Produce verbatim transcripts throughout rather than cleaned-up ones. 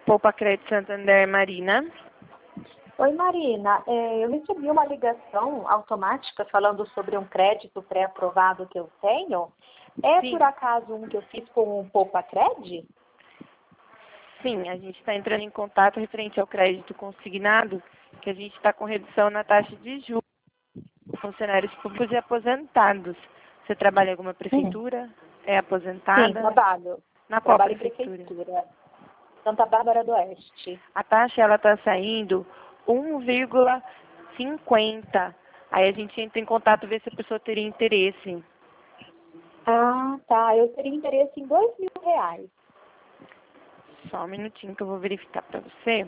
Poupa Crédito Santander, Marina. Oi, Marina. É, eu recebi uma ligação automática falando sobre um crédito pré-aprovado que eu tenho. É, Sim. por acaso, um que eu fiz com o Poupa Cred? Sim, a gente está entrando em contato referente ao crédito consignado, que a gente está com redução na taxa de juros para funcionários públicos e aposentados. Você trabalha em alguma prefeitura? É Sim, aposentada? trabalho. Na qual Trabalho em prefeitura? prefeitura. Santa Bárbara do Oeste. A taxa ela está saindo um vírgula cinquenta. Aí a gente entra em contato ver se a pessoa teria interesse. Ah, tá. Eu teria interesse em dois mil reais. Só um minutinho que eu vou verificar para você.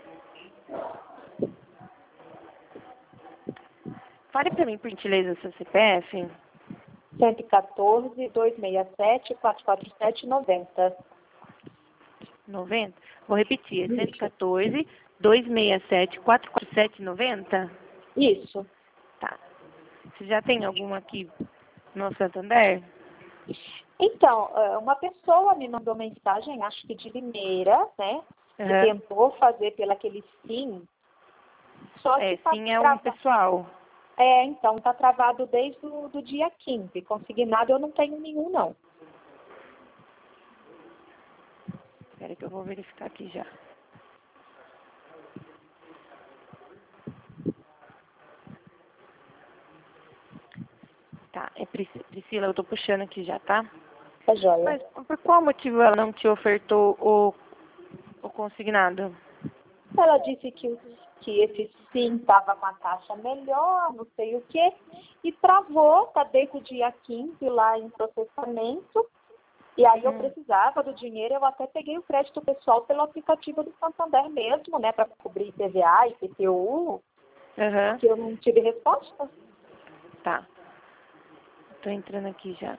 Fale para mim, por gentileza, seu C P F. cento e quatorze, duzentos e sessenta e sete, quatrocentos e quarenta e sete, noventa. noventa? Vou repetir. É cento e quatorze, duzentos e sessenta e sete, quatrocentos e quarenta e sete, noventa? Isso. Tá. Você já tem alguma aqui no Santander? Então, eh, uma pessoa me mandou mensagem, acho que de Limeira, né? Que Uhum. tentou fazer pelo aquele sim. Só que É, tá sim, é um travado. pessoal. É, então, tá travado desde o do dia quinze. Consignado eu não tenho nenhum, não. Espera que eu vou verificar aqui já. Tá, é Pris- Priscila, eu tô puxando aqui já, tá? Tá joia. Mas por qual motivo ela não te ofertou o, o consignado? Ela disse que, o- que esse sim estava com a taxa melhor, não sei o quê, e travou, tá desde o dia quinze lá em processamento, e aí eu Hum. precisava do dinheiro, eu até peguei o crédito pessoal pelo aplicativo do Santander mesmo, né, para cobrir I P V A e I P T U, Aham, que eu não tive resposta. tá. Tô entrando aqui já.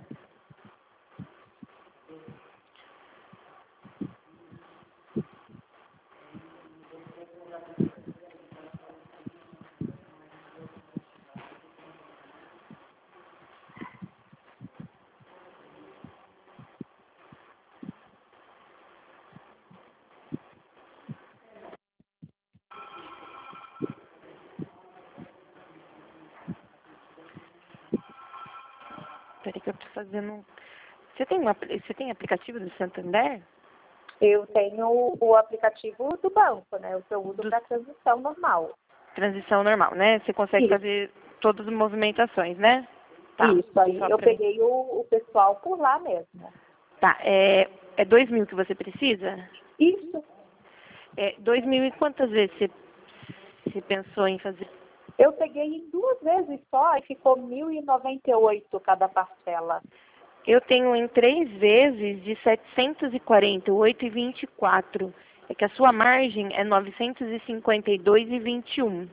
Peraí que eu tô fazendo... um- Você tem, um, apli- você tem aplicativo do Santander? Eu tenho o aplicativo do banco, né, o que eu uso Do para transição normal. transição normal, né? Você consegue Isso, fazer todas as movimentações, né? Tá, isso. Aí só eu pra mim. peguei o, o pessoal por lá mesmo. Tá, é, é dois mil que você precisa? Isso. É dois mil e quantas vezes você, você pensou em fazer? Eu peguei em duas vezes só e ficou mil e noventa e oito cada parcela. Eu tenho em três vezes de setecentos e quarenta e oito e vinte e quatro. É que a sua margem é novecentos e cinquenta e dois e vinte e um.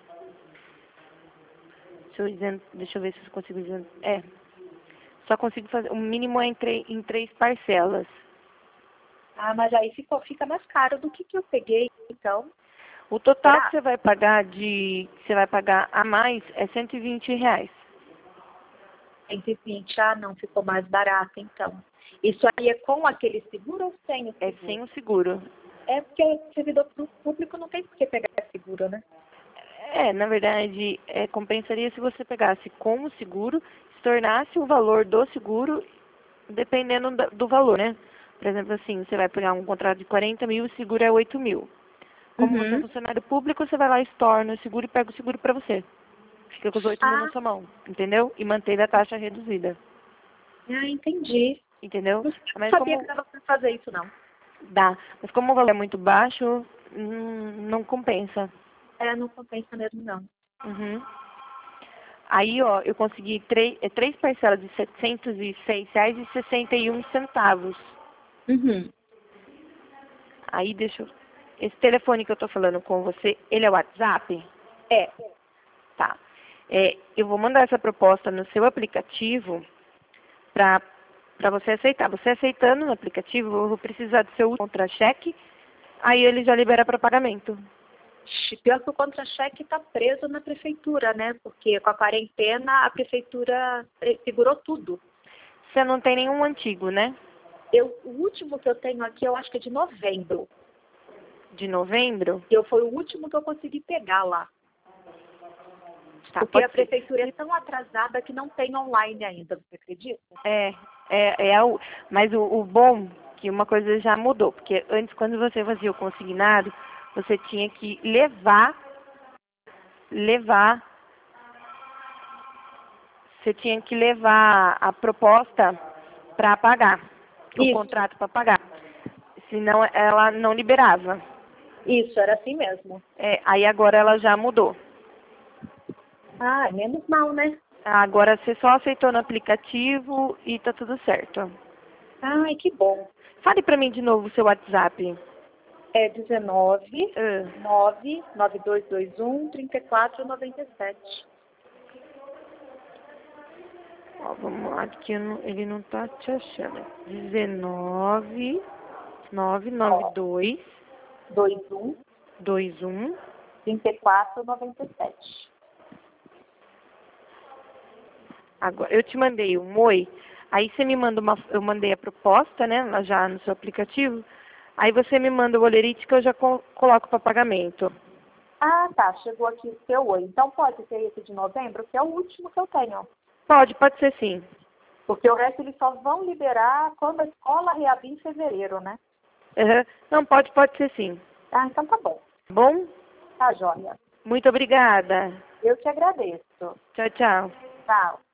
Deixa eu, dizer- deixa eu ver se eu consigo dizer. É. Só consigo fazer. O mínimo é em, três- em três parcelas. Ah, mas aí ficou, fica mais caro do que que eu peguei, então. O total que Será? você vai pagar de. Que você vai pagar a mais é cento e vinte reais. cento e vinte. Ah, não, ficou mais barato, então. Isso aí é com aquele seguro ou sem o É seguro? sem o seguro. É porque o servidor público não tem por que pegar seguro, né? É, na verdade, é, compensaria se você pegasse com o seguro, se tornasse o valor do seguro, dependendo da- do valor, né? Por exemplo, assim, você vai pegar um contrato de quarenta mil, o seguro é oito mil. Como você é Uhum. funcionário público, você vai lá, estorna o seguro e pega o seguro para você. Fica com os oito mil na Ah, sua mão, entendeu? E manteve a taxa reduzida, ah, entendi. entendeu? Não Mas sabia que como dava pra fazer isso, não. dá, mas como o valor é muito baixo, hum, não compensa. É, não compensa mesmo, não. Uhum. Aí, ó, eu consegui três, é, três parcelas de setecentos e seis reais e sessenta e um centavos. Uhum. Aí, deixa eu... Esse telefone que eu tô falando com você, ele é o WhatsApp? É. Tá. É, eu vou mandar essa proposta no seu aplicativo para para você aceitar. Você aceitando no aplicativo, eu vou precisar do seu contra-cheque, aí ele já libera para pagamento. Pior que o contra-cheque está preso na prefeitura, né? Porque com a quarentena a prefeitura eh, segurou tudo. Você não tem nenhum antigo, né? Eu, o último que eu tenho aqui, eu acho que é de novembro. De novembro? Eu foi o último que eu consegui pegar lá. Tá, Porque pode a ser. prefeitura é tão atrasada que não tem online ainda, você acredita? É, é, é o, mas o, o bom que uma coisa já mudou, porque antes quando você fazia o consignado, você tinha que levar, levar, você tinha que levar a proposta para pagar, o Isso, contrato para pagar, senão ela não liberava. isso, era assim mesmo. É, aí agora ela já mudou. Ah, menos mal, né? Agora você só aceitou no aplicativo e tá tudo certo. Ai, que bom. Fale para mim de novo o seu WhatsApp. É dezenove, Ah. nove, nove dois dois um, trinta e quatro, noventa e sete. Ó, vamos lá, que eu não- ele não tá te achando. dezenove, nove nove dois, dois um, dois um. trinta e quatro, noventa e sete. Agora, eu te mandei um oi, aí você me manda uma, eu mandei a proposta, né, lá já no seu aplicativo, aí você me manda o olerite que eu já co- coloco para pagamento. Ah, tá, chegou aqui o seu oi. Então pode ser esse de novembro, que é o último que eu tenho. Pode, pode ser sim. Porque o resto eles só vão liberar quando a escola reabrir em fevereiro, né? Uhum. Não, pode, pode ser sim. Ah, então tá bom. Bom? Tá, joia. Muito obrigada. Eu te agradeço. Tchau, tchau. Tchau.